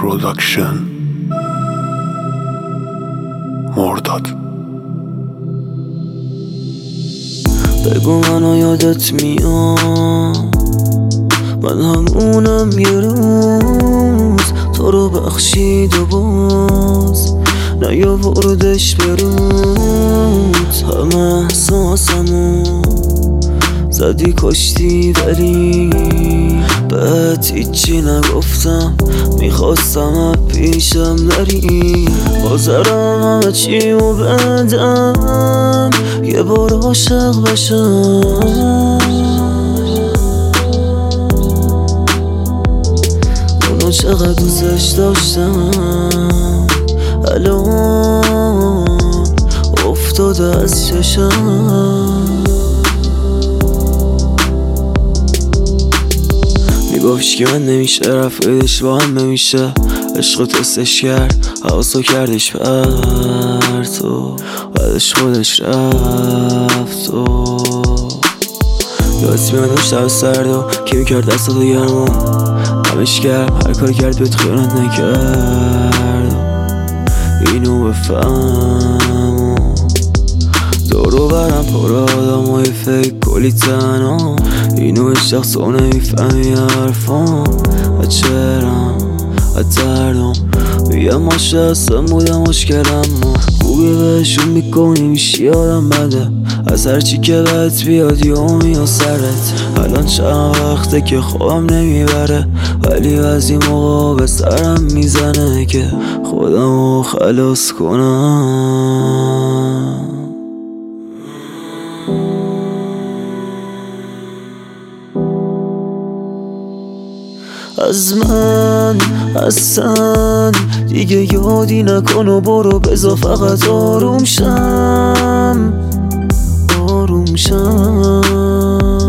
پروداکشن مرداد. بگو منو یادت میاد، من همونم یه روز تو رو بخشید و باز نیاوردش به روز. همه احساسمو زدی کشتی ولی بهت هیچی نگفتم، میخواستم پیشم نری. بازرم همه چی و بدم یه بار عاشق بشم. اونو چقدر دوستش داشتم الان افتاده از چشم. میگفتش که من نمیشه رفیقش با هم نمیشه، عشق تستش کرد حواسو کردش بر تو، بعدش خودش رفت و یادت میادم شب سرد و که میکرد دستاتو گرمو همش کرد، هر کار کرد بهت خیانت نکرد. اینو بفهم دورو برم پر آدم های فیک کلی تنها، اینو هیچ شخص رو نمیفهمی حرفام و چرم و دردم. میگم ماشه هستم بودم مشکلم خوبی بهشون میکنی میشی آدم بده، از هرچی که بهت بیاد یومی و سرت. الان چند وقته که خوابم نمیبره ولی از این موقع به سرم میزنه که خودمو خلاص کنم. از من اصلا دیگه یادی نکن و برو بذار فقط آروم شم آروم شم.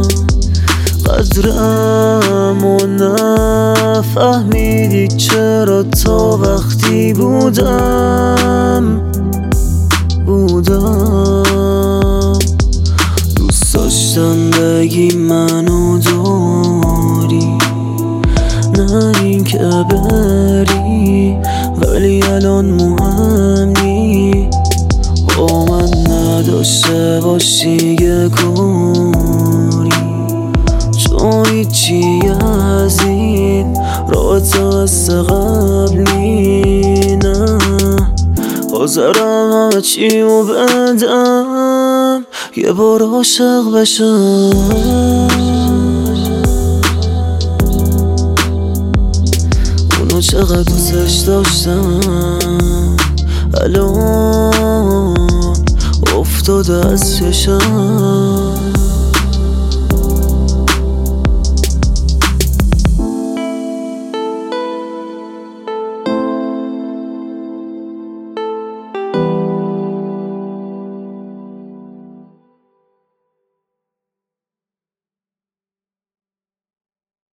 قدرم و نفهمیدی چرا تا وقتی بودم دوست داشتم بگی منو داری نه این که بری، ولی الان مهم نی با من نداشته باشی یه کاری، چون هیچی از این راحت مثل قبلی نه. حاضرم همه چیمو بدم یه بار عاشق بشم. اونو چقدر دوستش داشتم الان افتاده از چشم.